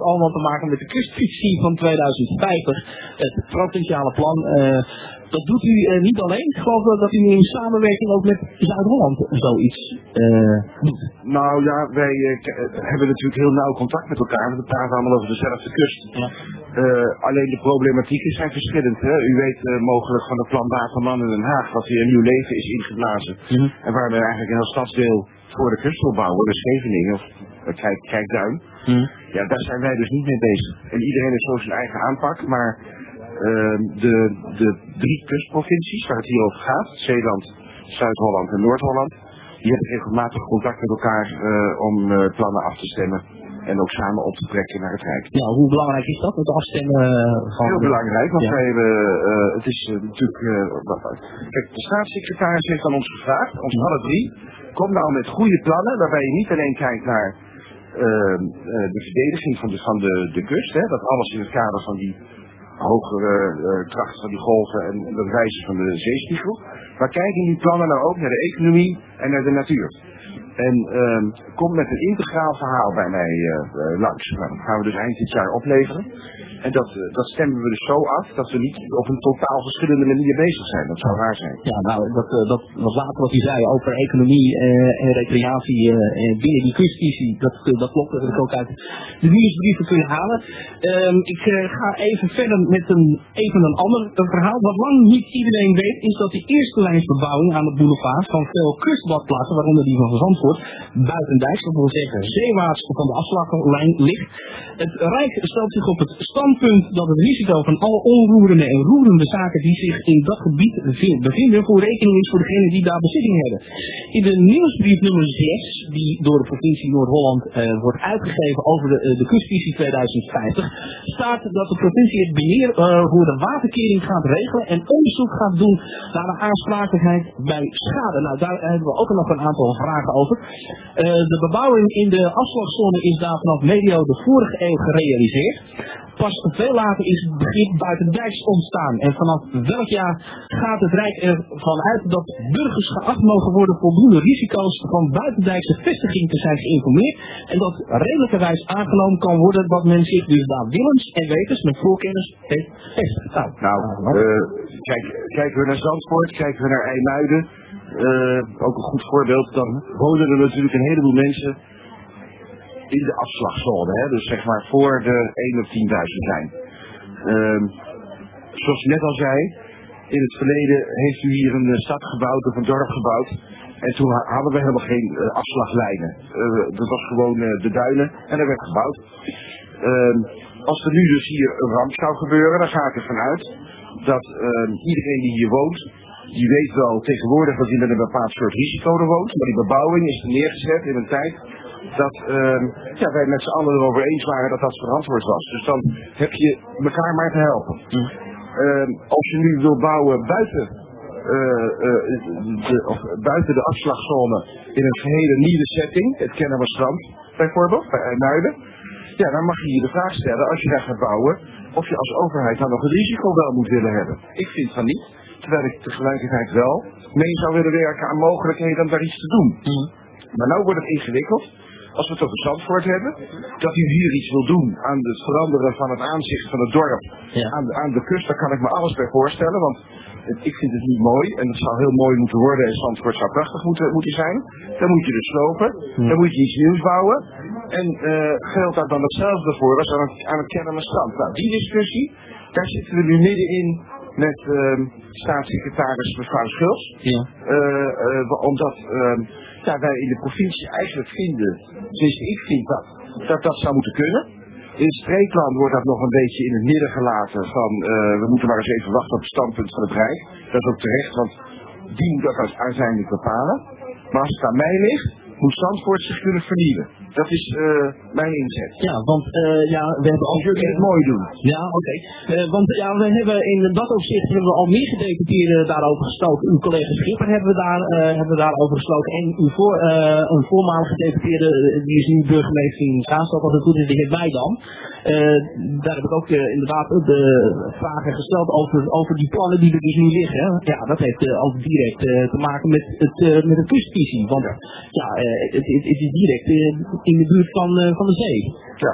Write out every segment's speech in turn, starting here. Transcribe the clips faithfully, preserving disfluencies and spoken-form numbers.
allemaal te maken met de kustvisie van tweeduizend vijftig. Het provinciale plan. Uh, dat doet u uh, niet alleen. Ik geloof dat u in samenwerking ook met Zuid-Holland zoiets uh, doet. Nou ja, wij uh, hebben natuurlijk heel nauw contact met elkaar. We praten allemaal over dezelfde kust. Ja. Uh, alleen de problematieken zijn verschillend. Hè? U weet uh, mogelijk van het plan Waterman in Den Haag, wat weer een nieuw leven is ingeblazen. Mm-hmm. En waar we eigenlijk een heel stadsdeel voor de kust wil bouwen, de Scheveningen of uh, Kijk, Kijkduin. Mm-hmm. Ja, daar zijn wij dus niet mee bezig. En iedereen heeft zo zijn eigen aanpak, maar uh, de, de drie kustprovincies waar het hier over gaat, Zeeland, Zuid-Holland en Noord-Holland, die hebben regelmatig contact met elkaar uh, om uh, plannen af te stemmen. En ook samen op te trekken naar het Rijk. Ja, hoe belangrijk is dat, het afstemmen van... Heel belangrijk, want ja. wij hebben, uh, het is uh, natuurlijk... Uh, kijk, de staatssecretaris heeft aan ons gevraagd, ons alle drie, kom nou met goede plannen, waarbij je niet alleen kijkt naar uh, uh, de verdediging van de, van de, de kust, hè, dat alles in het kader van die hogere uh, kracht van die golven en het wijzen van de zeespiegel, maar kijken die plannen nou ook naar de economie en naar de natuur. En uh, kom met een integraal verhaal bij mij uh, uh, langs. Nou, dat gaan we dus eind dit jaar opleveren. En dat, uh, dat stemmen we dus zo af dat we niet op een totaal verschillende manier bezig zijn. Dat zou raar zijn. Ja, nou, dat, uh, dat was later wat u zei over economie uh, en recreatie uh, binnen die kustvisie. Dat, uh, dat klopt, dat heb ik ook uit de nieuwsbrieven kunnen halen. Um, ik uh, ga even verder met een, even een ander een verhaal. Wat lang niet iedereen weet, is dat die eerste lijnsbebouwing aan de boulevard van veel kustbadplaatsen, waaronder die van Zandvoort, buitendijks, dat wil zeggen zeewaarts van de afslaglijn ligt. Het Rijk stelt zich op het standpunt dat het risico van alle onroerende en roerende zaken die zich in dat gebied bevinden voor rekening is voor degenen die daar bezitting hebben. In de nieuwsbrief nummer zes, die door de provincie Noord-Holland uh, wordt uitgegeven over de, uh, de kustvisie tweeduizend vijftig, staat dat de provincie het beheer uh, voor de waterkering gaat regelen en onderzoek gaat doen naar de aansprakelijkheid bij schade. Nou, daar hebben we ook nog een aantal vragen over. Uh, de bebouwing in de afslagzone is daar vanaf medio de vorige eeuw gerealiseerd. Pas veel later is het begrip buitendijks ontstaan. En vanaf welk jaar gaat het Rijk ervan uit dat burgers geacht mogen worden voldoende risico's van buitendijkse vestiging te zijn geïnformeerd. En dat redelijkerwijs aangenomen kan worden dat men zich dus daar willens en wetens met voorkennis heeft vestigd. Nou, nou uh, kijk, kijken we naar Zandvoort, kijken we naar IJmuiden. Uh, ook een goed voorbeeld, dan wonen er natuurlijk een heleboel mensen in de afslagzone, hè? Dus zeg maar voor de één of tienduizend lijn. Uh, zoals je net al zei, in het verleden heeft u hier een stad gebouwd of een dorp gebouwd en toen hadden we helemaal geen uh, afslaglijnen. Uh, dat was gewoon uh, de duinen en er werd gebouwd. Uh, als er nu dus hier een ramp zou gebeuren, dan ga ik ervan uit dat uh, iedereen die hier woont, die weet wel tegenwoordig dat hij met een bepaald soort risico er woont, maar die bebouwing is er neergezet in een tijd dat uh, ja, wij met z'n allen erover eens waren dat dat verantwoord was. Dus dan heb je elkaar maar te helpen. Mm. Uh, als je nu wil bouwen buiten, uh, uh, de, of buiten de afslagzone in een gehele nieuwe setting, het Kennemerstrand bijvoorbeeld, bij IJmuiden, ja, dan mag je je de vraag stellen, als je daar gaat bouwen, of je als overheid dan nog een risico wel moet willen hebben. Ik vind van niet, terwijl ik tegelijkertijd wel mee zou willen werken aan mogelijkheden om daar iets te doen. Mm. Maar nou wordt het ingewikkeld. Als we het over Zandvoort hebben, dat u hier iets wil doen aan het veranderen van het aanzicht van het dorp ja. aan, de, aan de kust, daar kan ik me alles bij voorstellen, want het, ik vind het niet mooi en het zou heel mooi moeten worden en Zandvoort zou prachtig moeten, moeten zijn. Dan moet je dus slopen, ja. dan moet je iets nieuws bouwen en uh, geldt daar dan hetzelfde voor als aan het, aan het Kennemerstrand. Nou, die discussie, daar zitten we nu middenin met uh, staatssecretaris mevrouw Schultz, ja. uh, uh, omdat uh, ja, wij in de provincie eigenlijk vinden, dus ik vind dat, dat dat zou moeten kunnen. In het streekplan wordt dat nog een beetje in het midden gelaten van, uh, we moeten maar eens even wachten op het standpunt van het Rijk. Dat is ook terecht, want die moet dat uiteindelijk bepalen. Maar als het aan mij ligt, moet Zandvoort zich kunnen vernieuwen. Dat is uh, mijn inzet. Ja, want uh, ja, we hebben als jullie het mooi doen. Ja, oké. Okay. Uh, want ja, we hebben in dat opzicht hebben we al meer gedeputeerden daarover gesproken. Uw collega Schipper hebben we daar uh, hebben we daarover gesproken. En uw voor, uh, een voormalige gedeputeerde, die is nu burgemeester in Zaanstad, als het goed is, de heer Weidam. Uh, daar heb ik ook uh, inderdaad de vragen gesteld over, over die plannen die er dus nu liggen. Ja, dat heeft uh, ook direct uh, te maken met het uh, met de kustvisie. Want ja, uh, het, het, het is direct uh, in de buurt van, uh, van de zee. Ja.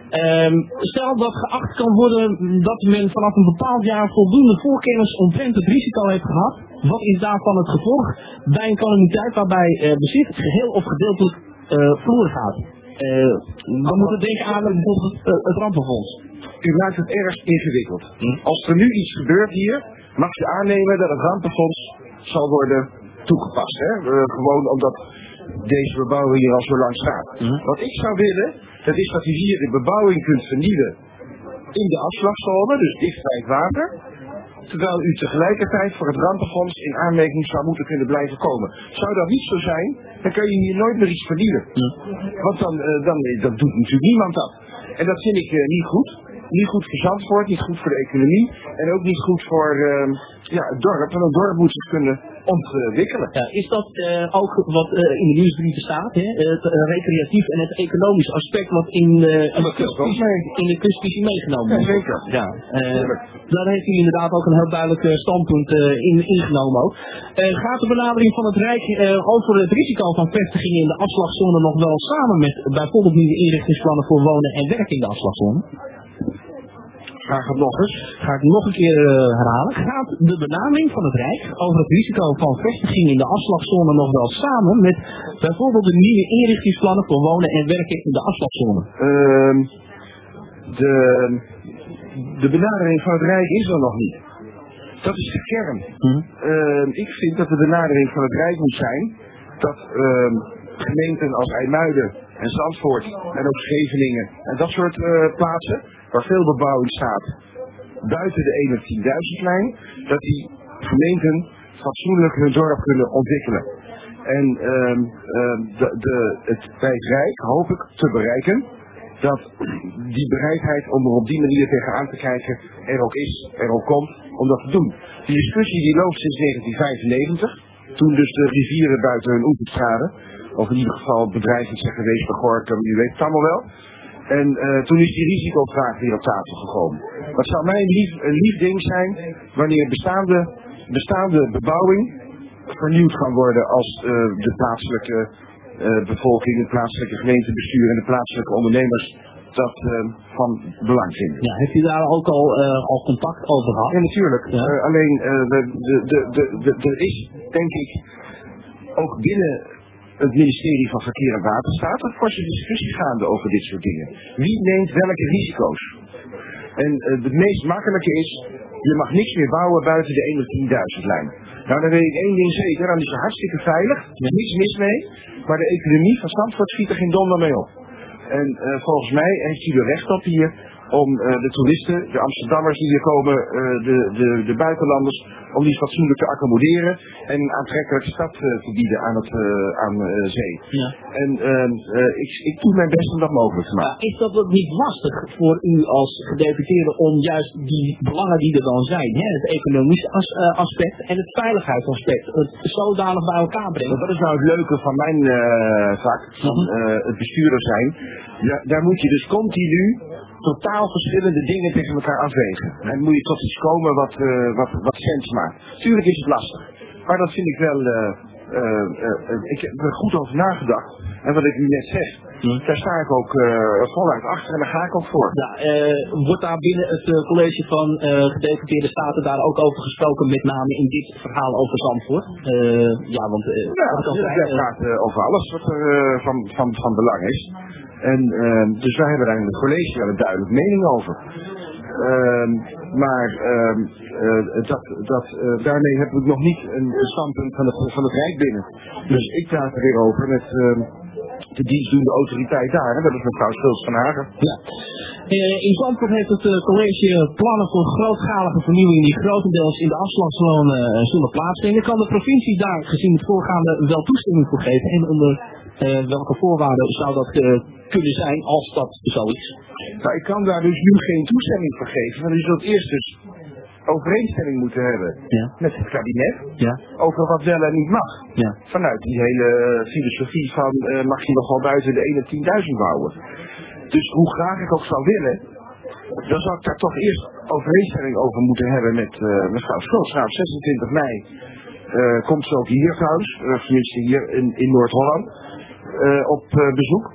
Um, stel dat geacht kan worden dat men vanaf een bepaald jaar voldoende voorkennis omtrent het risico heeft gehad. Wat is daarvan het gevolg bij een calamiteit waarbij uh, bezit geheel of gedeeltelijk uh, verloren gaat? Uh, we moeten denken aan bijvoorbeeld het, uh, het rampenfonds. U maakt het erg ingewikkeld. Hm? Als er nu iets gebeurt hier, mag je aannemen dat het rampenfonds zal worden toegepast. Hè? Uh, gewoon omdat deze bebouwing hier al zo lang staat. Hm? Wat ik zou willen, dat is dat u hier de bebouwing kunt vernieuwen in de afslagzone, dus dicht bij het water. Terwijl u tegelijkertijd voor het rampenfonds in aanmerking zou moeten kunnen blijven komen. Zou dat niet zo zijn, dan kun je hier nooit meer iets verdienen. Hm? Want dan, uh, dan, dan doet natuurlijk niemand dat. En dat vind ik uh, niet goed. Niet goed voor Zandvoort, niet goed voor de economie en ook niet goed voor uh, ja, het dorp. Want een dorp moet zich kunnen ontwikkelen. Ja, is dat uh, ook wat uh, in de nieuwsbrieven staat, hè? Het uh, recreatief en het economisch aspect wat in, uh, in, de, kustvisie, in de kustvisie meegenomen wordt? Ja, zeker. Ja, uh, daar heeft u inderdaad ook een heel duidelijk uh, standpunt uh, in, ingenomen ook. Uh, gaat de benadering van het Rijk uh, over het risico van vestigingen in de afslagzone nog wel samen met bijvoorbeeld nieuwe inrichtingsplannen voor wonen en werken in de afslagzone? Vraag het nog eens. Ga ik nog een keer uh, herhalen. Gaat de benaming van het Rijk over het risico van vestiging in de afslagzone nog wel samen met bijvoorbeeld de nieuwe inrichtingsplannen voor wonen en werken in de afslagzone? Uh, de, de benadering van het Rijk is er nog niet. Dat is de kern. Mm-hmm. Uh, ik vind dat de benadering van het Rijk moet zijn dat uh, gemeenten als IJmuiden en Zandvoort en ook Scheveningen en dat soort uh, plaatsen waar veel bebouwing staat buiten de één op tienduizend lijn, dat die gemeenten fatsoenlijk hun dorp kunnen ontwikkelen. En uh, uh, de, de, het, bij het Rijk hoop ik te bereiken dat die bereidheid om er op die manier tegenaan te kijken er ook is, er ook komt om dat te doen. Die discussie die loopt sinds negentien vijfennegentig, toen dus de rivieren buiten hun oevers traden, of in ieder geval bedrijven zijn geweest bij Gorkum, u weet het allemaal wel. En uh, toen is die risicovraag weer op tafel gekomen. Dat zou mij een lief, een lief ding zijn wanneer bestaande, bestaande bebouwing vernieuwd kan worden als uh, de plaatselijke uh, bevolking, het plaatselijke gemeentebestuur en de plaatselijke ondernemers dat uh, van belang vinden. Ja, heeft u daar ook al, uh, al contact over gehad? Ja, natuurlijk. Ja. Uh, alleen uh, er de, de, de, de, de is, denk ik, ook binnen het ministerie van Verkeer en Waterstaat een forse discussie gaande over dit soort dingen. Wie neemt welke risico's? En uh, het meest makkelijke is, je mag niks meer bouwen buiten de één op tienduizend lijn. Nou, dan weet ik één ding zeker, dan is het hartstikke veilig, er is niks mis mee, maar de economie van Zandvoort schiet er geen donder mee op. En uh, volgens mij heeft u er recht op hier om uh, de toeristen, de Amsterdammers die hier komen, uh, de, de, de buitenlanders, om die fatsoenlijk te accommoderen en een aantrekkelijke stad uh, te bieden aan, het, uh, aan uh, zee. Ja. En uh, uh, ik, ik doe mijn best om dat mogelijk te maken. Ja, is dat ook niet lastig voor u als gedeputeerde om juist die belangen die er dan zijn, hè, het economische as, uh, aspect en het veiligheidsaspect, het zodanig bij elkaar brengen? Dat is nou het leuke van mijn uh, vak, van uh, het bestuurder zijn. Ja, daar moet je dus continu totaal verschillende dingen tegen elkaar afwegen. En dan moet je tot iets komen wat, uh, wat, wat sens maakt. Tuurlijk is het lastig. Maar dat vind ik wel... Uh, uh, uh, ik heb er goed over nagedacht. En wat ik nu net zeg, hmm. daar sta ik ook uh, voluit achter en daar ga ik ook voor. Ja, uh, wordt daar binnen het uh, college van uh, gedeputeerde staten daar ook over gesproken, met name in dit verhaal over Zandvoort? Uh, ja, want... Uh, ja, het gaat uh, over alles wat er uh, van, van, van belang is. En uh, dus wij hebben daar in het college wel een duidelijke mening over. Uh, maar uh, uh, dat, dat, uh, daarmee heb ik nog niet een standpunt van het, van het Rijk binnen. Dus ik praat er weer over met uh, de dienstdoende autoriteit daar. Hè? Dat is mevrouw Schultz van Hagen. Ja. Uh, in Zandvoort heeft het uh, college plannen voor grootschalige vernieuwingen die grotendeels in de afslagzone uh, zullen plaatsvinden. Kan de provincie daar gezien het voorgaande wel toestemming voor geven? En onder uh, welke voorwaarden zou dat uh, kunnen zijn als dat zo is? Nou, ik kan daar dus nu geen toestemming voor geven. Want je zult eerst dus overeenstemming moeten hebben ja. met het kabinet ja. over wat wel en niet mag. Ja. Vanuit die hele filosofie van uh, mag je nog wel buiten de één op tienduizend bouwen. Dus hoe graag ik ook zou willen, dan zou ik daar toch eerst overeenstemming over moeten hebben met uh, mevrouw Schultz. Nou, op zesentwintig mei uh, komt ze ook hier trouwens, uh, tenminste hier in, in Noord-Holland, uh, op uh, bezoek.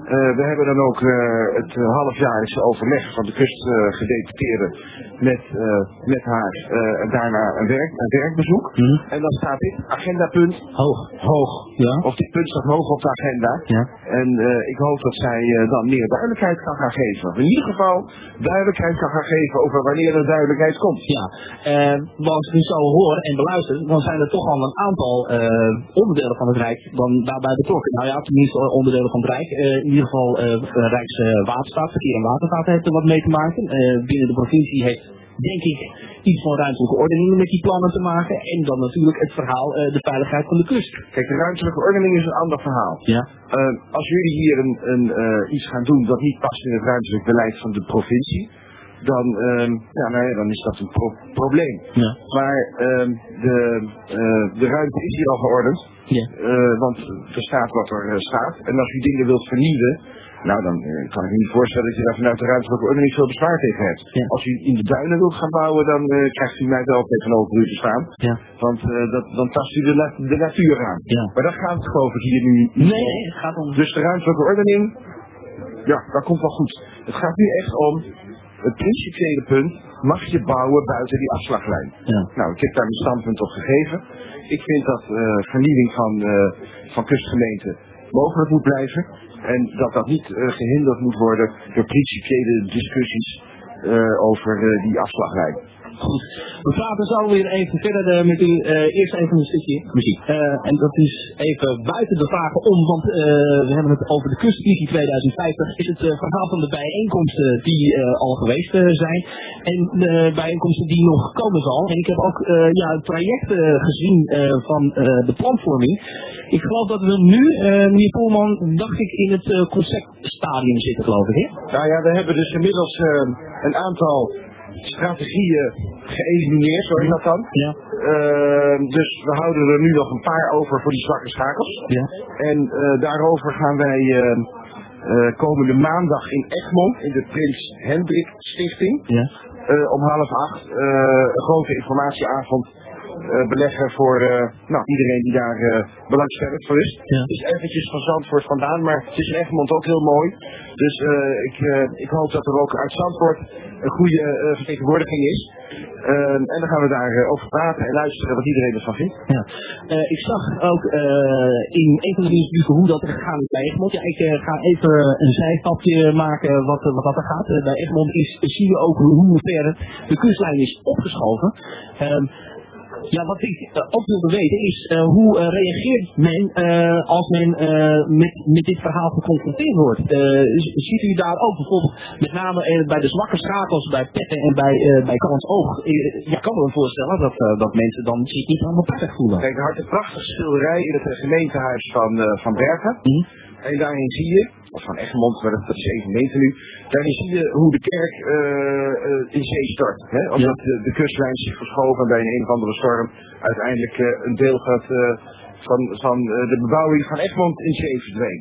Uh, we hebben dan ook uh, het uh, halfjaarlijkse overleg van de kustgedeputeerde uh, met, uh, met haar uh, en daarna een, werk, een werkbezoek. Mm. En dan staat dit agendapunt hoog. hoog. Ja. Of dit punt staat hoog op de agenda. Ja. En uh, ik hoop dat zij uh, dan meer duidelijkheid kan gaan geven. Of in ieder geval duidelijkheid kan gaan geven over wanneer er duidelijkheid komt. Ja, uh, als ik nu zo hoor en beluister, dan zijn er toch al een aantal uh, onderdelen van het Rijk dan daarbij betrokken. Nou ja, tenminste onderdelen van het Rijk. Uh, in ieder geval uh, Rijkswaterstaat, Verkeer en Waterstaat heeft er wat mee te maken. Uh, binnen de provincie heeft, denk ik, iets van ruimtelijke ordening met die plannen te maken. En dan natuurlijk het verhaal, uh, de veiligheid van de kust. Kijk, de ruimtelijke ordening is een ander verhaal. Ja. Uh, als jullie hier een, een, uh, iets gaan doen dat niet past in het ruimtelijk beleid van de provincie, dan, uh, ja, nou ja, dan is dat een pro probleem. Ja. Maar uh, de, uh, de ruimte is hier al geordend. Ja. Uh, want er staat wat er uh, staat. En als u dingen wilt vernieuwen, nou dan uh, kan ik me niet voorstellen dat je daar vanuit de ruimtelijke ordening veel bezwaar tegen hebt. Ja. Als u in de duinen wilt gaan bouwen, dan uh, krijgt u mij wel tegenover u te staan. Ja. Want uh, dat, dan tast u de, na de natuur aan. Ja. Maar daar gaat het geloof ik hier nu niet. Nee, het gaat om... Dus de ruimtelijke ordening, ja, dat komt wel goed. Het gaat nu echt om het principiële punt, mag je bouwen buiten die afslaglijn? Ja. Nou, ik heb daar mijn standpunt op gegeven. Ik vind dat uh, vernieuwing van, uh, van kustgemeenten mogelijk moet blijven. En dat dat niet uh, gehinderd moet worden door principiële discussies uh, over uh, die afslaglijn. Goed. We praten zo weer even verder uh, met u. Uh, eerst even een stukje muziek. Uh, en dat is even buiten de vragen om, want uh, we hebben het over de kustvisie tweeduizend vijftig. Is het uh, verhaal van de bijeenkomsten die uh, al geweest uh, zijn. En de bijeenkomsten die nog komen zal. En ik heb ook uh, ja, het traject uh, gezien uh, van uh, de planvorming. Ik geloof dat we nu, uh, meneer Poelman, dacht ik in het uh, conceptstadium zitten, geloof ik. Hè? Nou ja, we hebben dus inmiddels uh, een aantal strategieën geëlimineerd, zo is dat dan. Ja. Uh, dus we houden er nu nog een paar over voor die zwakke schakels. Ja. En uh, daarover gaan wij uh, uh, komende maandag in Egmond, in de Prins Hendrik Stichting, Ja. uh, om half acht uh, een grote informatieavond uh, beleggen voor uh, nou, iedereen die daar uh, belangstellend voor is. Ja. Het is eventjes van Zandvoort vandaan, maar het is in Egmond ook heel mooi. Dus uh, ik, uh, ik hoop dat er ook uit Zandvoort een goede uh, vertegenwoordiging is. Uh, en dan gaan we daar uh, over praten en luisteren wat iedereen ervan vindt. Ja. Uh, ik zag ook uh, in een van de nieuwsbrieven hoe dat er gegaan is bij Egmond. Ja, ik uh, ga even een zijstapje maken wat, uh, wat dat er gaat. Uh, bij Egmond is, zie je ook hoe ver de kustlijn is opgeschoven. Um, Ja, wat ik uh, ook wilde weten is uh, hoe uh, reageert men uh, als men uh, met, met dit verhaal geconfronteerd wordt. Uh, ziet u daar ook bijvoorbeeld met name uh, bij de zwakke schakels, bij Petten en bij, uh, bij Callans Oog. Uh, ja, kan me wel voorstellen dat, uh, dat mensen dan zich niet helemaal prettig voelen. Kijk, er hangt een prachtige schilderij in het uh, gemeentehuis van, uh, van Bergen. Mm. En daarin zie je, of van Egmond, maar dat, dat is één gemeente nu, daarin zie je hoe de kerk uh, uh, in zee stort. Hè? Omdat ja. de, de kustlijn zich verschoven en bij een, een of andere storm uiteindelijk uh, een deel gaat, uh, van, van uh, de bebouwing van Egmond in zee verdween.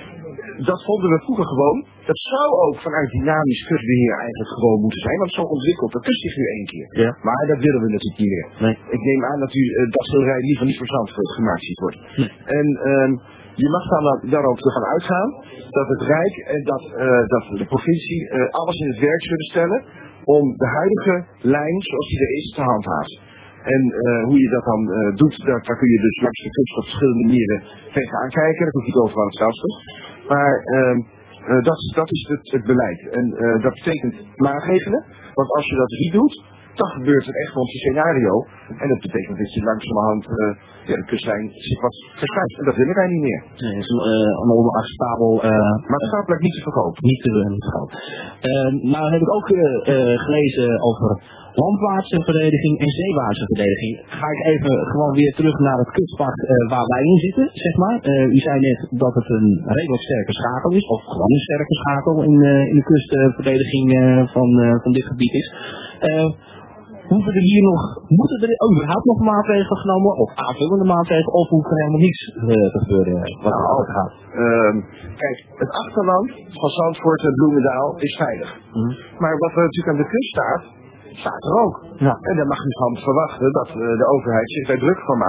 Dat vonden we vroeger gewoon. Dat zou ook vanuit dynamisch kustbeheer eigenlijk gewoon moeten zijn, want zo ontwikkelt de kust zich nu één keer. Ja. Maar dat willen we natuurlijk niet meer. Nee. Ik neem aan dat u uh, dat schilderij in ieder geval niet voor Zandvoort gemaakt ziet worden. Nee. En uh, je mag dan daar ook ervan uitgaan dat het Rijk en dat, uh, dat de provincie uh, alles in het werk zullen stellen om de huidige lijn zoals die er is te handhaven. En uh, hoe je dat dan uh, doet, daar, daar kun je dus langs de kust op verschillende manieren tegenaan kijken. Dat hoeft niet overal hetzelfde. Maar uh, uh, dat, dat is het, het beleid. En uh, dat betekent maatregelen. Want als je dat niet doet, dan gebeurt er echt wel een scenario. En dat betekent dat je langzamerhand uh, ja, de kustlijn zich wat verschuift. En dat willen wij niet meer. Nee, dat is een, uh, een onacceptabel... Uh, maatschappelijk niet te verkopen. Niet te, uh, niet te verkopen. Uh, nou heb ik ook uh, uh, gelezen over landwaartse verdediging en zeewaartse verdediging. Ga ik even gewoon weer terug naar het kustpact uh, waar wij in zitten, zeg maar. Uh, u zei net dat het een redelijk sterke schakel is, of gewoon een sterke schakel in, uh, in de kustverdediging uh, van, uh, van dit gebied is. Uh, Hoeven er hier nog, moeten er überhaupt nog maatregelen genomen of aanvullende maatregelen of hoeft er helemaal niets uh, te gebeuren wat er altijd gaat? Uh, kijk, het achterland van Zandvoort en Bloemendaal is veilig. Mm. Maar wat er natuurlijk aan de kust staat, staat er ook. Ja. En daar mag u van verwachten dat uh, de overheid zich daar druk van maakt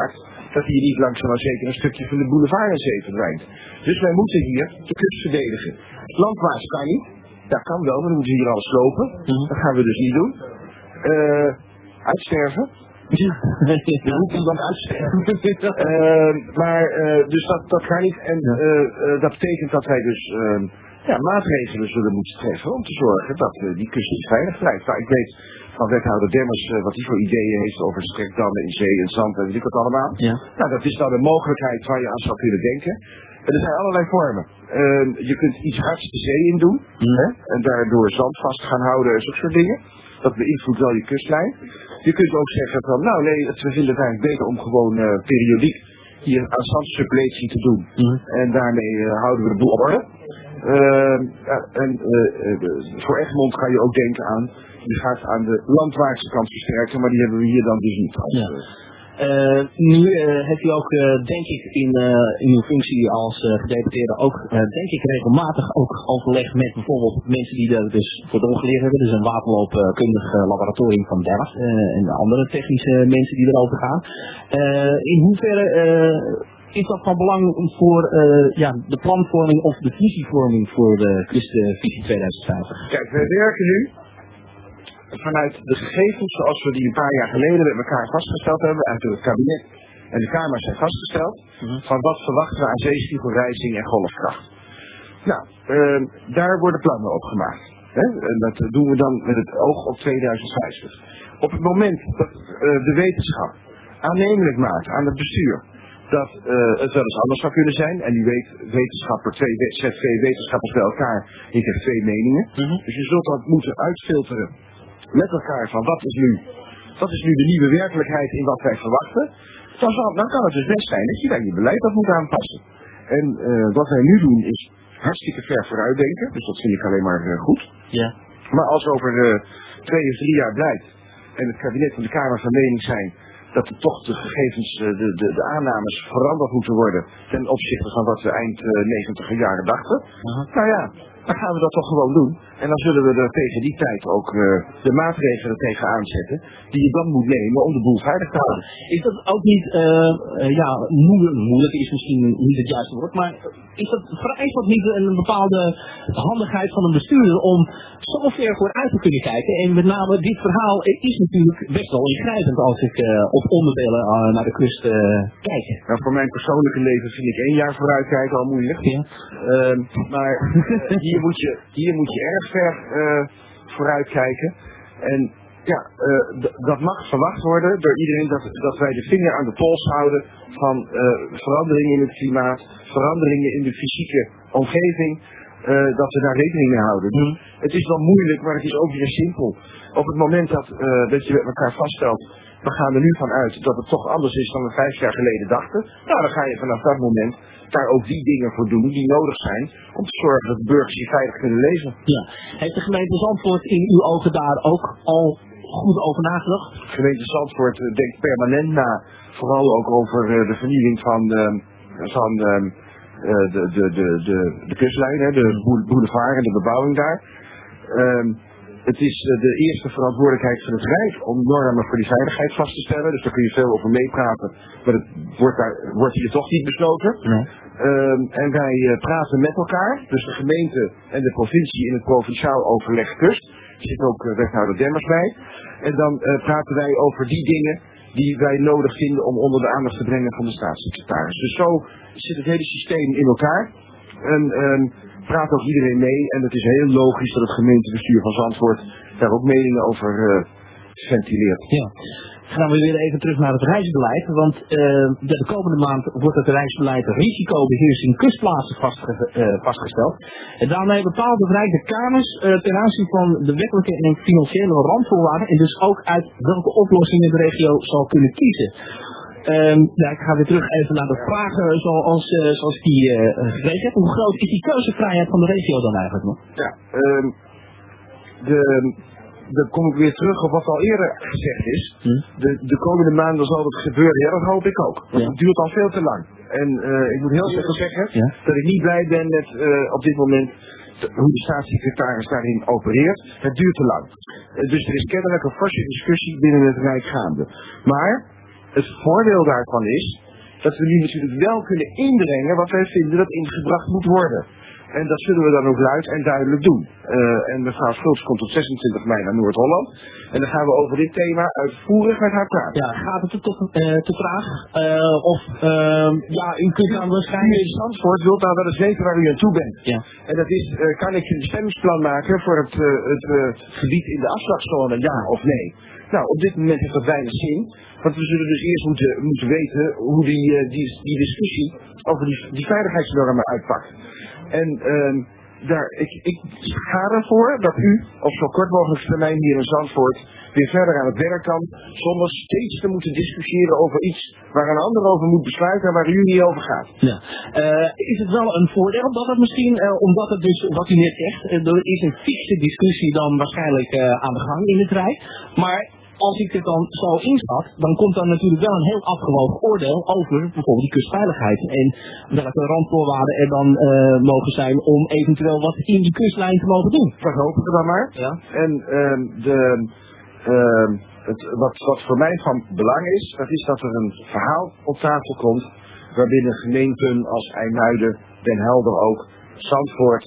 dat hier niet langzaam maar zeker een stukje van de boulevard in zee verdwijnt. Dus wij moeten hier de kust verdedigen. Landwaarts kan niet. Dat kan wel, maar dan moeten we hier alles slopen. Mm-hmm. Dat gaan we dus niet doen. Uh, uitsterven. Ja, we moeten dan uitsterven. uh, maar, uh, dus dat, dat gaat niet. En uh, uh, dat betekent dat wij dus uh, ja, maatregelen zullen moeten treffen om te zorgen dat uh, die kust niet veilig blijft. Nou, ik weet van wethouder Demmers uh, wat hij voor ideeën heeft over strekdammen in zee en zand en weet ik wat allemaal. Ja. Nou, dat is dan een mogelijkheid waar je aan zou kunnen denken. En er zijn allerlei vormen. Uh, je kunt iets hards de zee in doen. Mm. Hè? En daardoor zand vast gaan houden en zo'n soort dingen. Dat beïnvloedt wel je kustlijn. Je kunt ook zeggen van, nou nee, we vinden het eigenlijk beter om gewoon uh, periodiek hier aan zandsuppletie te doen. Mm. En daarmee uh, houden we de boel op orde. Uh, en uh, uh, voor Egmond kan je ook denken aan, je gaat aan de landwaartse kant versterken, maar die hebben we hier dan dus niet. Als, ja. Uh, nu uh, heeft u ook, uh, denk ik, in, uh, in uw functie als uh, gedeputeerde ook, uh, denk ik, regelmatig ook overleg met bijvoorbeeld mensen die er dus voor de ongeleerd hebben. Dus een waterloopkundig uh, laboratorium van Delft uh, en andere technische mensen die erover gaan. Uh, in hoeverre uh, is dat van belang voor uh, ja, de planvorming of de visievorming voor de kustvisie tweeduizend vijftig? Kijk, wij werken nu vanuit de gegevens zoals we die een paar jaar geleden met elkaar vastgesteld hebben, uit het kabinet en de Kamer zijn vastgesteld, mm-hmm. van wat verwachten we aan zeespiegelrijzing en golfkracht. Nou, uh, daar worden plannen op gemaakt. Hè? En dat doen we dan met het oog op tweeduizend vijftig. Op het moment dat uh, de wetenschap aannemelijk maakt aan het bestuur dat uh, het wel eens anders zou kunnen zijn, en u weet, wetenschapper, twee, zet twee wetenschappers bij elkaar, je krijgt twee meningen. Mm-hmm. Dus je zult dat moeten uitfilteren met elkaar van wat is nu, wat is nu de nieuwe werkelijkheid in wat wij verwachten. Dan, zal, dan kan het dus best zijn dat je daar je beleid op moet aanpassen. En uh, wat wij nu doen is hartstikke ver vooruitdenken, dus dat vind ik alleen maar uh, goed. Ja. Maar als over uh, twee of drie jaar blijkt en het kabinet en de Kamer van mening zijn dat er toch de gegevens, uh, de, de, de aannames veranderd moeten worden ten opzichte van wat we eind uh, negentiger jaren dachten. Uh-huh. Nou ja, dan gaan we dat toch gewoon doen. En dan zullen we er tegen die tijd ook uh, de maatregelen tegen aanzetten die je dan moet nemen om de boel veilig te houden. Is dat ook niet, uh, uh, ja, moeilijk, moeilijk is misschien niet het juiste woord, maar is dat, vereist dat niet een bepaalde handigheid van een bestuurder om zo ver vooruit te kunnen kijken? En met name dit verhaal is natuurlijk best wel ingrijpend als ik uh, op onderdelen uh, naar de kust uh, kijk. Nou, voor mijn persoonlijke leven vind ik één jaar vooruitkijken al moeilijk. Ja. Uh, maar hier moet je, hier moet je erg ver uh, vooruitkijken. En ja, uh, d- dat mag verwacht worden door iedereen dat, dat wij de vinger aan de pols houden van uh, veranderingen in het klimaat, veranderingen in de fysieke omgeving, uh, dat we daar rekening mee houden. Dus het is wel moeilijk, maar het is ook weer simpel. Op het moment dat, uh, dat je met elkaar vaststelt, we gaan er nu van uit dat het toch anders is dan we vijf jaar geleden dachten, nou dan ga je vanaf dat moment daar ook die dingen voor doen die nodig zijn om te zorgen dat de burgers hier veilig kunnen leven. Ja. Heeft de gemeente Zandvoort in uw ogen daar ook al goed over nagedacht? De gemeente Zandvoort uh, denkt permanent na, vooral ook over uh, de vernieuwing van, uh, van uh, de, de, de, de, de kustlijn, hè, de boulevard en de bebouwing daar. Um, Het is uh, de eerste verantwoordelijkheid van het Rijk om normen voor die veiligheid vast te stellen. Dus daar kun je veel over meepraten. Maar het wordt, daar, wordt hier toch niet besloten. Ja. Um, en wij uh, praten met elkaar. Dus de gemeente en de provincie in het provinciaal overleg kust. Er zit ook uh, wethouder Demmers bij. En dan uh, praten wij over die dingen die wij nodig vinden om onder de aandacht te brengen van de staatssecretaris. Dus zo zit het hele systeem in elkaar. En um, praat ook iedereen mee. En het is heel logisch dat het gemeentebestuur van Zandvoort daar ook meningen over uh, ventileert. Ja. Gaan we weer even terug naar het reisbeleid. Want uh, de, de komende maand wordt het reisbeleid risicobeheersing kustplaatsen vastge, uh, vastgesteld. En daarmee bepaalt het Rijk de Kamers uh, ten aanzien van de wettelijke en financiële randvoorwaarden. En dus ook uit welke oplossingen de regio zal kunnen kiezen. Um, ja, ik ga weer terug even naar de vragen zoals, uh, zoals ik die uh, gekregen heb. Hoe groot is die keuzevrijheid van de regio dan eigenlijk nog? Ja, um, de, dan kom ik weer terug op wat al eerder gezegd is. Hm? De, de komende maanden zal het gebeuren, ja, dat hoop ik ook. Want ja. Het duurt al veel te lang. En uh, ik moet heel zeker zeggen ja. dat ik niet blij ben met uh, op dit moment de, hoe de staatssecretaris daarin opereert. Het duurt te lang. Uh, dus er is kennelijk een forse discussie binnen het Rijk gaande. Maar het voordeel daarvan is dat we nu natuurlijk wel kunnen inbrengen wat wij vinden dat ingebracht moet worden. En dat zullen we dan ook luid en duidelijk doen. Uh, en mevrouw Schultz komt op zesentwintig mei naar Noord-Holland. En dan gaan we over dit thema uitvoerig met haar praten. Ja, gaat het tot uh, te vraag? Uh, of, uh, ja, u kunt dan waarschijnlijk... U in Zandvoort wilt nou wel eens weten waar u aan toe bent. Ja. En dat is, uh, kan ik een bestemmingsplan maken voor het, uh, het uh, gebied in de afslagzone, ja of nee? Nou, op dit moment heeft dat weinig zin. Want we zullen dus eerst moeten, moeten weten hoe die, uh, die, die discussie over die, die veiligheidsnormen uitpakt. En uh, daar, ik, ik ga ervoor dat u op zo kort mogelijk termijn hier in Zandvoort weer verder aan het werk kan, zonder steeds te moeten discussiëren over iets waar een ander over moet besluiten en waar u niet over gaat. Ja. Uh, is het wel een voordeel dat het misschien, uh, omdat het dus, wat u net zegt, uh, er is een fixe discussie dan waarschijnlijk uh, aan de gang in het Rijk, maar als ik het dan zo inschat, dan komt dan natuurlijk wel een heel afgewogen oordeel over bijvoorbeeld die kustveiligheid. En welke randvoorwaarden er dan uh, mogen zijn om eventueel wat in die kustlijn te mogen doen. Dat hopen we dan maar. Ja. En uh, de, uh, het, wat, wat voor mij van belang is, dat is dat er een verhaal op tafel komt waarbinnen gemeenten als IJmuiden, Den Helder ook, Zandvoort,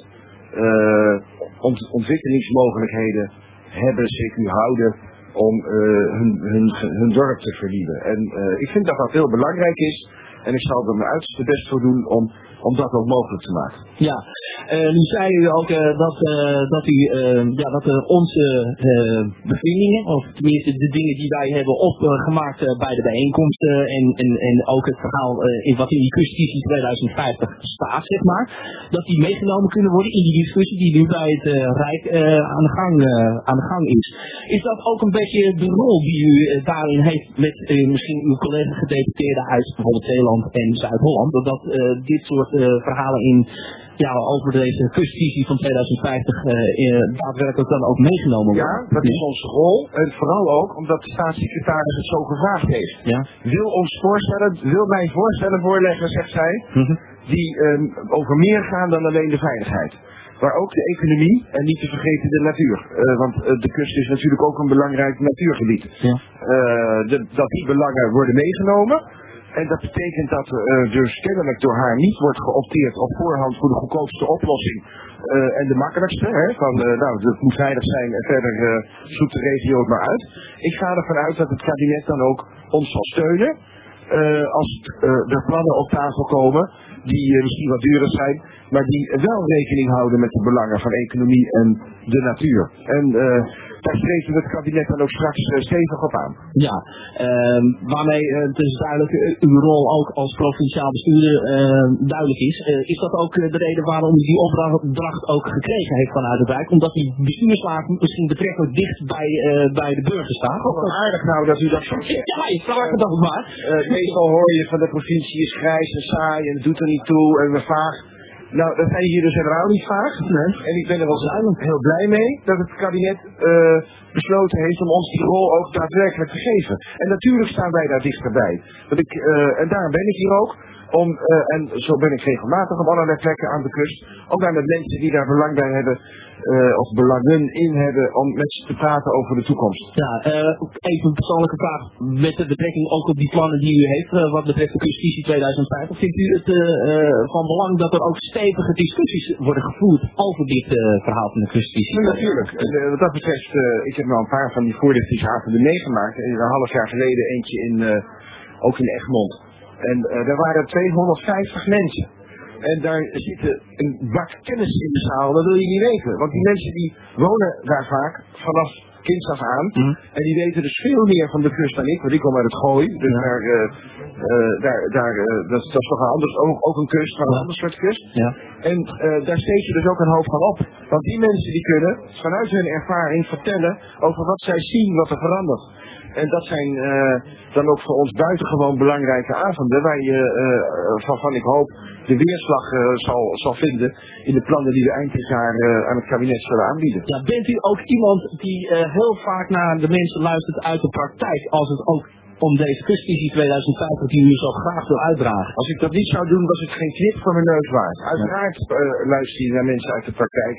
uh, ont, ontwikkelingsmogelijkheden hebben, C Q houden, om uh, hun, hun, hun dorp te vernieuwen. En uh, ik vind dat dat heel belangrijk is. En ik zal er mijn uiterste best voor doen om, om dat ook mogelijk te maken. Ja, uh, nu zei u ook uh, dat, uh, dat, u, uh, ja, dat uh, onze uh, bevindingen, of tenminste de dingen die wij hebben opgemaakt uh, uh, bij de bijeenkomsten en, en, en ook het verhaal uh, in wat in die kustvisie tweeduizend vijftig staat, zeg maar, dat die meegenomen kunnen worden in die discussie die nu bij het uh, Rijk uh, aan, de gang, uh, aan de gang is. Is dat ook een beetje de rol die u uh, daarin heeft met uh, misschien uw collega-gedeputeerden uit bijvoorbeeld Zeeland en Zuid-Holland, dat uh, dit soort uh, verhalen in, ja, over deze kustvisie van tweeduizend vijftig uh, uh, daadwerkelijk dan ook meegenomen worden? Ja, dat is onze rol. En vooral ook omdat de staatssecretaris het zo gevraagd heeft. Ja. Wil ons voorstellen, wil mij voorstellen voorleggen, zegt zij, mm-hmm. die um, over meer gaan dan alleen de veiligheid. Maar ook de economie en niet te vergeten de natuur. Uh, want uh, de kust is natuurlijk ook een belangrijk natuurgebied. Ja. Uh, de, dat die belangen worden meegenomen. En dat betekent dat er uh, dus kennelijk door haar niet wordt geopteerd op voorhand voor de goedkoopste oplossing. Uh, en de makkelijkste. Hè, van uh, nou, het moet veilig zijn en verder uh, zoekt de regio het maar uit. Ik ga ervan uit dat het kabinet dan ook ons zal steunen. Uh, als uh, er plannen op tafel komen die uh, misschien wat duurder zijn, maar die wel rekening houden met de belangen van economie en de natuur. En uh, daar streven we het kabinet dan ook straks uh, stevig op aan. Ja, uh, waarmee uh, het is duidelijk uh, uw rol ook als provinciaal bestuurder uh, duidelijk is. Uh, is dat ook uh, de reden waarom u die opdracht ook gekregen heeft vanuit het Rijk? Omdat die bestuurslaag misschien betrekkelijk dicht bij, uh, bij de burger staat? Of wat aardig nou dat u dat zo zegt. Ja, ik vraag het dan maar. Uh, meestal hoor je van de provincie is grijs en saai en het doet er niet toe en we vaag. Nou, dat zijn hier dus helemaal niet vaag. Nee. En ik ben er wel heel blij mee dat het kabinet uh, besloten heeft om ons die rol ook daadwerkelijk te geven. En natuurlijk staan wij daar dichterbij. Want ik, uh, en daarom ben ik hier ook. Om, uh, en zo ben ik regelmatig op allerlei plekken aan de kust. Ook daar met mensen die daar belang bij hebben. Uh, of belangen in hebben om met ze te praten over de toekomst. Ja, uh, even een persoonlijke vraag met de betrekking ook op die plannen die u heeft uh, wat betreft de kustvisie tweeduizend vijftig. Vindt u het uh, uh, van belang dat er ook stevige discussies worden gevoerd over dit uh, verhaal van de kustvisie? Ja, natuurlijk. Uh, wat dat betreft, uh, ik heb nou een paar van die voorlichtingsavonden meegemaakt. En een half jaar geleden eentje in, uh, ook in Egmond. En uh, daar waren tweehonderdvijftig mensen. En daar zitten een bak kennis in de zaal, dat wil je niet weten. Want die mensen die wonen daar vaak vanaf kinds af aan. Mm. En die weten dus veel meer van de kust dan ik, want ik kom uit het Gooi. Dus ja. daar, uh, uh, daar, daar, uh, dat, dat is toch een anders, ook, ook een kust, maar een ja. ander soort kust. Ja. En uh, daar steek je dus ook een hoop van op. Want die mensen die kunnen vanuit hun ervaring vertellen over wat zij zien, wat er verandert. En dat zijn uh, dan ook voor ons buitengewoon belangrijke avonden waar je uh, van, van ik hoop de weerslag uh, zal, zal vinden in de plannen die we eind dit jaar uh, aan het kabinet zullen aanbieden. Ja, bent u ook iemand die uh, heel vaak naar de mensen luistert uit de praktijk als het ook om deze kustvisie tweeduizend vijftig die u zo graag wil uitdragen? Als ik dat niet zou doen was het geen knip voor mijn neus waard. Uiteraard uh, luister je naar mensen uit de praktijk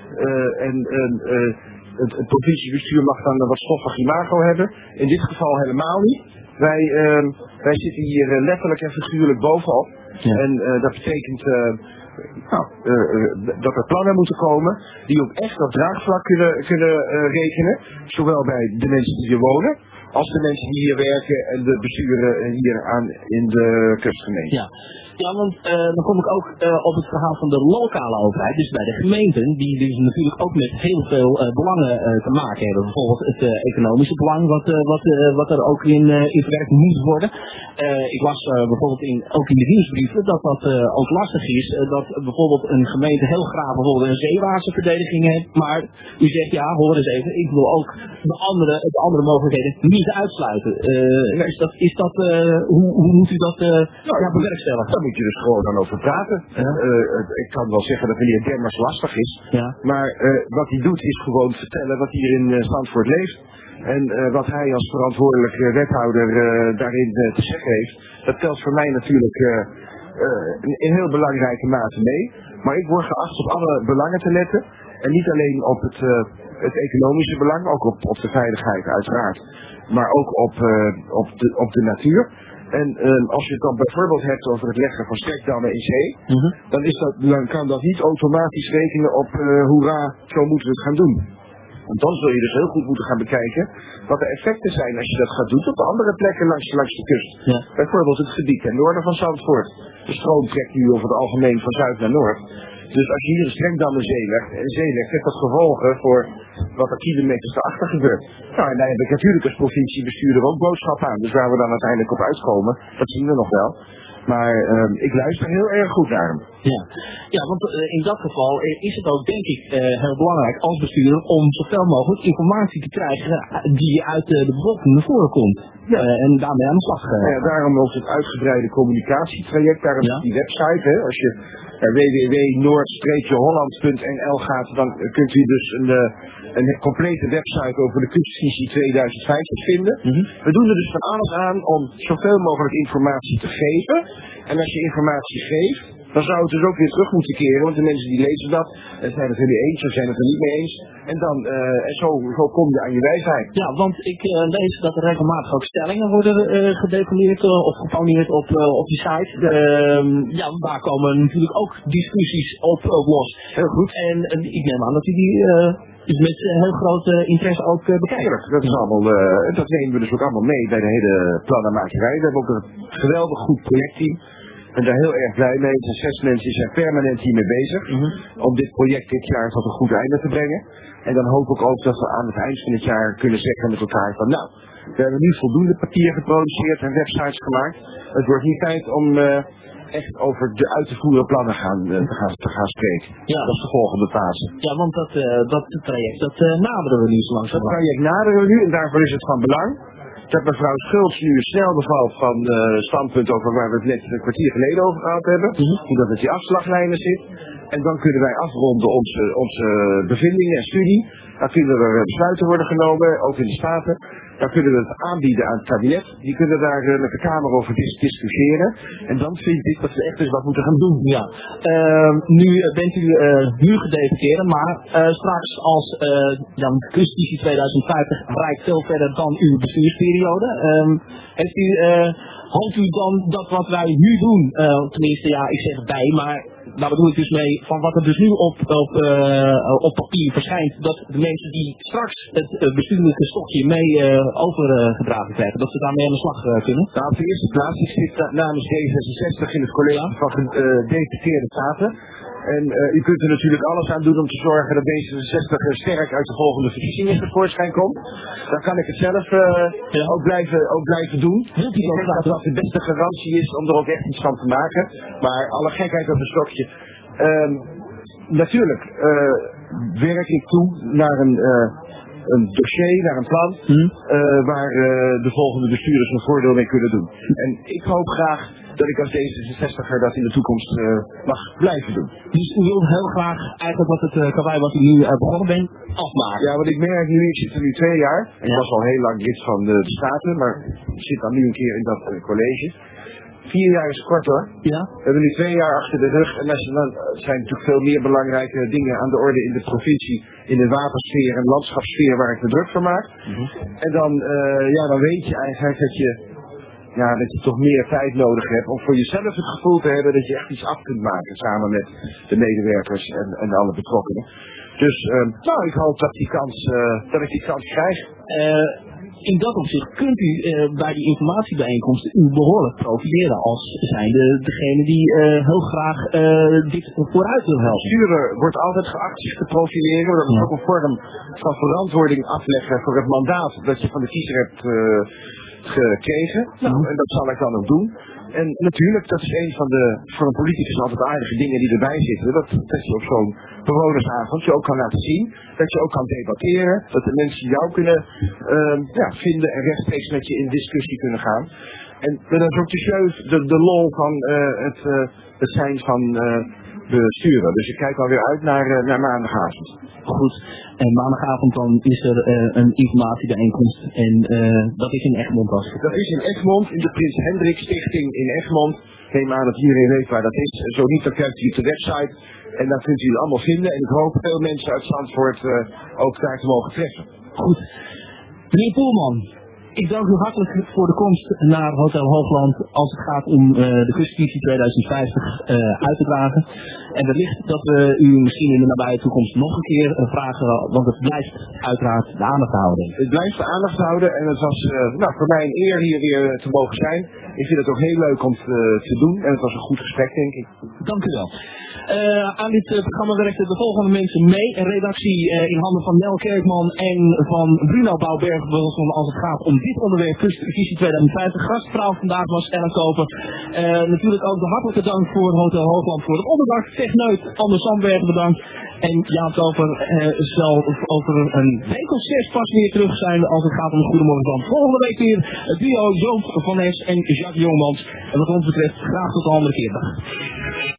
uh, en uh, uh, Het, het provinciebestuur mag dan een wat stoffig imago hebben. In dit geval helemaal niet. Wij, uh, wij zitten hier uh, letterlijk en figuurlijk bovenop. Ja. En uh, dat betekent uh, nou, uh, uh, dat er plannen moeten komen die ook echt op draagvlak kunnen, kunnen uh, rekenen. Zowel bij de mensen die hier wonen, als de mensen die hier werken en de besturen hier aan in de kustgemeente. Ja. Ja, want uh, dan kom ik ook uh, op het verhaal van de lokale overheid, dus bij de gemeenten, die dus natuurlijk ook met heel veel uh, belangen uh, te maken hebben. Bijvoorbeeld het uh, economische belang, wat, uh, wat, uh, wat er ook in, uh, in verwerkt moet worden. Uh, ik las uh, bijvoorbeeld in, ook in de nieuwsbrieven dat dat uh, ook lastig is, uh, dat bijvoorbeeld een gemeente heel graag bijvoorbeeld een zeewaterverdediging heeft, maar u zegt ja, hoor eens even, ik wil ook de andere, de andere mogelijkheden niet uitsluiten. Uh, is dat, is dat, uh, hoe, hoe moet u dat uh, nou, ja, bewerkstelligen? Daar moet je dus gewoon dan over praten. Ja. Uh, ik kan wel zeggen dat meneer Demmers lastig is. Ja. Maar uh, wat hij doet is gewoon vertellen wat hier in uh, Zandvoort leeft. En uh, wat hij als verantwoordelijk uh, wethouder uh, daarin uh, te zeggen heeft. Dat telt voor mij natuurlijk uh, uh, in, in heel belangrijke mate mee. Maar ik word geacht op alle belangen te letten. En niet alleen op het, uh, het economische belang, ook op, op de veiligheid uiteraard. Maar ook op, uh, op, de, op de natuur. En uh, als je het dan bijvoorbeeld hebt over het leggen van strekdammen in zee, mm-hmm. dan, is dat, dan kan dat niet automatisch rekenen op uh, hoera, zo moeten we het gaan doen. Want dan zul je dus heel goed moeten gaan bekijken wat de effecten zijn als je dat gaat doen op de andere plekken langs, langs de kust. Ja. Bijvoorbeeld het gebied ten noorden van Zandvoort. De stroom trekt nu over het algemeen van zuid naar noord. Dus als je hier een strekdam in zee legt, en zee legt, heeft dat gevolgen voor wat er kilometers daarachter gebeurt. Nou, en daar heb ik natuurlijk als provinciebestuurder ook boodschap aan. Dus waar we dan uiteindelijk op uitkomen, dat zien we nog wel. Maar uh, ik luister heel erg goed naar hem. Ja, ja want uh, in dat geval uh, is het ook denk ik uh, heel belangrijk als bestuurder om zoveel mogelijk informatie te krijgen die uit uh, de bevolking naar voren komt. Ja. Uh, en daarmee aan de slag. Uh, ja, daarom ook het uitgebreide communicatietraject, daarom ja. die website. Hè, als je naar w w w punt noord holland punt n l gaat, dan kunt u dus een, een complete website over de kustvisie tweeduizend vijftig vinden. Mm-hmm. We doen er dus van alles aan om zoveel mogelijk informatie te geven. En als je informatie geeft, dan zou het dus ook weer terug moeten keren, want de mensen die lezen dat, zijn het er mee eens of zijn het er niet mee eens. En dan, uh, en zo, zo kom je aan je wijsheid. Ja, want ik uh, lees dat er regelmatig ook stellingen worden uh, gedeponeerd uh, of geponeerd op, uh, op die site. Uh, ja, daar komen natuurlijk ook discussies op, op los. Heel goed. En uh, ik neem aan dat u die uh, dus met uh, heel groot uh, interesse ook uh, bekijkt. Dat is allemaal, uh, dat nemen we dus ook allemaal mee bij de hele plannenmakerij. We hebben ook een geweldig goed projectteam. Ik ben daar heel erg blij mee. Er zijn zes mensen die zijn permanent hiermee bezig. Mm-hmm. Om dit project dit jaar tot een goed einde te brengen. En dan hoop ik ook dat we aan het eind van het jaar kunnen zeggen met elkaar van nou, we hebben nu voldoende papier geproduceerd en websites gemaakt. Het wordt niet tijd om uh, echt over de uit te voeren plannen gaan, uh, te, gaan, te gaan spreken. Ja. Dat is de volgende fase. Ja, want dat, uh, dat traject, dat uh, naderen we nu zo langzaam. Dat traject naderen we nu en daarvoor is het van belang dat mevrouw Schultz nu snel bevalt van het uh, standpunt over waar we het net een kwartier geleden over gehad hebben. Mm-hmm. Hoe dat met die afslaglijnen zit. En dan kunnen wij afronden onze, onze bevindingen en studie. Dan kunnen er besluiten worden genomen, ook in de Staten. Dan kunnen we het aanbieden aan het kabinet. Die kunnen daar uh, met de Kamer over dis discussiëren. En dan vind ik dat we echt eens wat moeten gaan doen. Ja, uh, nu bent u uh, nu gedeputeerd, maar uh, straks als uh, ja, de kustvisie tweeduizend vijftig reikt veel verder dan uw bestuursperiode. Um, heeft u, uh, hoopt u dan dat wat wij nu doen, uh, tenminste ja, ik zeg bij, maar daar bedoel ik dus mee, van wat er dus nu op, op, uh, op papier verschijnt, dat de mensen die straks het uh, bestuurlijke stokje mee uh, overgedragen uh, krijgen, dat ze daarmee aan de slag uh, kunnen? Nou, op de eerste plaats, ik zit namens D zesenzestig in het college ja. van gedeputeerde uh, staten. En uh, u kunt er natuurlijk alles aan doen om te zorgen dat D zesenzestig sterk uit de volgende verkiezingen tevoorschijn komt. Dan kan ik het zelf uh, ja. ook, blijven, ook blijven doen. Ik denk dat dat de beste garantie is om er ook echt iets van te maken. Maar alle gekheid op een stokje. Um, natuurlijk uh, werk ik toe naar een, uh, een dossier, naar een plan, hmm. uh, waar uh, de volgende bestuurders een voordeel mee kunnen doen. En ik hoop graag dat ik als D zesenzestiger dat in de toekomst uh, mag blijven doen. Dus u wilt heel graag eigenlijk wat het uh, karwei wat u nu uh, begonnen bent, afmaken? Ja, want ik merk nu, ik zit er nu twee jaar. Ik ja. was al heel lang lid van de, de Staten, maar ik zit dan nu een keer in dat uh, college. Vier jaar is kort hoor. Ja. We hebben nu twee jaar achter de rug en er zijn natuurlijk veel meer belangrijke dingen aan de orde in de provincie, in de watersfeer en landschapssfeer waar ik me druk voor maak. Mm-hmm. En dan, uh, ja, dan weet je eigenlijk dat je ja, dat je toch meer tijd nodig hebt om voor jezelf het gevoel te hebben dat je echt iets af kunt maken samen met de medewerkers en, en alle betrokkenen. Dus uh, nou, ik hoop dat, die kans, uh, dat ik die kans krijg. Uh, in dat opzicht kunt u uh, bij die informatiebijeenkomsten u behoorlijk profileren als zijnde degene die uh, heel graag uh, dit vooruit wil helpen. De bestuurder wordt altijd geacht zich te profileren. Dat is ja. ook een vorm van verantwoording afleggen voor het mandaat dat je van de kiezer hebt uh, gekregen. Nou, en dat zal ik dan ook doen. En natuurlijk, dat is een van de, voor een politicus altijd aardige dingen die erbij zitten. Dat, dat je op zo'n bewonersavond je ook kan laten zien. Dat je ook kan debatteren. Dat de mensen jou kunnen uh, ja, vinden en rechtstreeks met je in discussie kunnen gaan. En dat is ook de jeugd, de, de lol van uh, het, uh, het zijn van uh, besturen. Dus ik kijk alweer uit naar, uh, naar maandagavond. Goed. En maandagavond dan is er uh, een informatiebijeenkomst en uh, dat is in Egmond als Dat is in Egmond, in de Prins Hendrik Stichting in Egmond. Neem aan dat iedereen weet waar dat is. Zo niet, dan kijkt u op de website en dan kunt u het allemaal vinden. En ik hoop veel mensen uit Zandvoort uh, ook daar te mogen treffen. Goed. Meneer Poelman, ik dank u hartelijk voor de komst naar Hotel Hoogland als het gaat om uh, de kustvisie tweeduizend vijftig uh, uit te dragen. En wellicht dat we u misschien in de nabije toekomst nog een keer uh, vragen, want het blijft uiteraard de aandacht houden. Het blijft de aandacht houden en het was uh, nou, voor mij een eer hier weer te mogen zijn. Ik vind het ook heel leuk om te, te doen en het was een goed gesprek, denk ik. Dank u wel. Uh, aan dit uh, programma werkten de volgende mensen mee. Een redactie uh, in handen van Nel Kerkman en van Bruno Bouwberg als het gaat om dit onderwerp Kustvisie tweeduizend vijftig. Gastvrouw vandaag was Ellen Koper. Uh, natuurlijk ook de hartelijke dank voor Hotel Hoogland voor het onderdak. Techneut Anders Sandberg bedankt. En Jaap Koper uh, zal over een week of zes pas weer terug zijn als het gaat om de Goedemorgen van. Volgende week weer het duo Joop van Nes en Jacques Jongmans. En wat ons betreft graag tot de andere keer. Dag.